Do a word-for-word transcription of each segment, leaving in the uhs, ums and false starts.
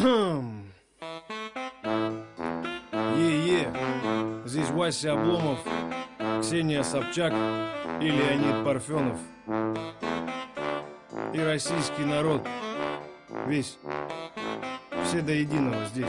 Е-е, здесь Вася Обломов, Ксения Собчак и Леонид Парфенов. И российский народ весь, все до единого здесь.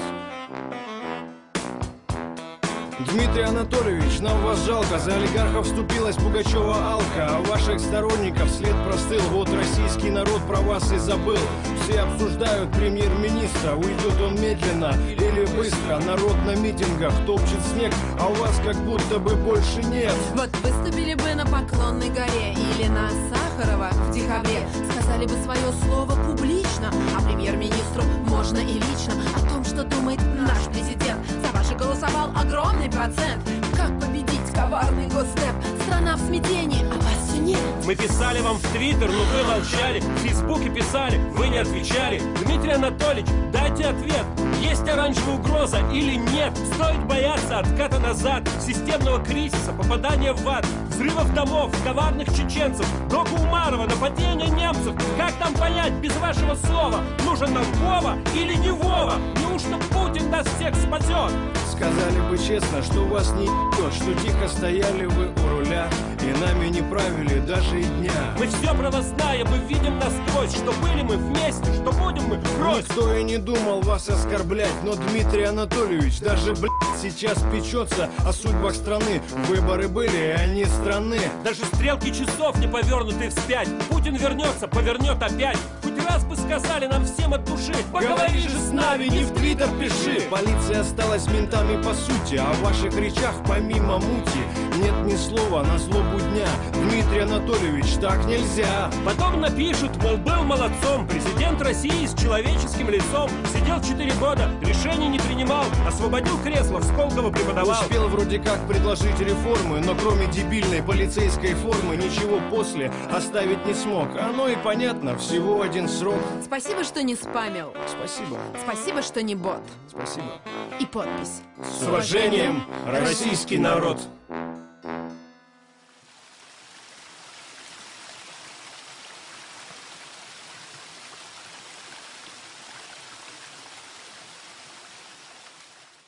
Дмитрий Анатольевич, нам вас жалко. За олигархов вступилась Пугачева Алка, а ваших сторонников след простыл. Вот российский народ про вас и забыл. Все обсуждают премьер-министра, уйдет он медленно или быстро. Народ на митингах топчет снег, а у вас как будто бы больше нет. Вот выступили бы на Поклонной горе или на Сахарова в декабре, сказали бы свое слово публично, а премьер-министру можно и лично о том, что думает наш президент. За ваши голосовал огромный процент. Как победить коварный госдеп? Страна в смятении, а вас все нет. Мы писали вам в Твиттер, но вы молчали. В Фейсбуке писали, вы не отвечали. Дмитрий Анатольевич, дайте ответ. Есть оранжевая угроза или нет? Стоит бояться отката назад, системного кризиса, попадания в ад, взрывов домов, коварных чеченцев, Доку Умарова, нападения немцев. Как нам понять без вашего слова? Нужен нам Вова или не Вова? Неужто Путин нас всех спасет? Сказали бы честно, что вас не ебет, что тихо стояли вы у руля и нами не правили даже и дня. Мы все про вас знаем, мы видим насквозь, что были мы вместе, что будем мы врозь. Никто и не думал вас оскорблять, но Дмитрий Анатольевич даже, блядь, сейчас печется о судьбах страны. Выборы были, и они страны. Даже стрелки часов не повернуты вспять. Путин вернется, повернет опять. Хоть раз бы сказали нам всем от души: поговори же с нами, не в Твиттер пиши. Полиция осталась ментами по сути, а в ваших речах помимо мути нет ни слова на злобу дня. Дмитрий Анатольевич, так нельзя. Потом напишут, мол, был молодцом, президент России с человеческим лицом. Сидел четыре года, решений не принимал, освободил кресло, в Сколково преподавал. Успел вроде как предложить реформы, но кроме дебильной полицейской формы ничего после оставить не смог. Оно и понятно, всего один срок. Спасибо, что не спамил. Спасибо. Спасибо, что не бот. Спасибо. И подпись. С уважением, российский народ.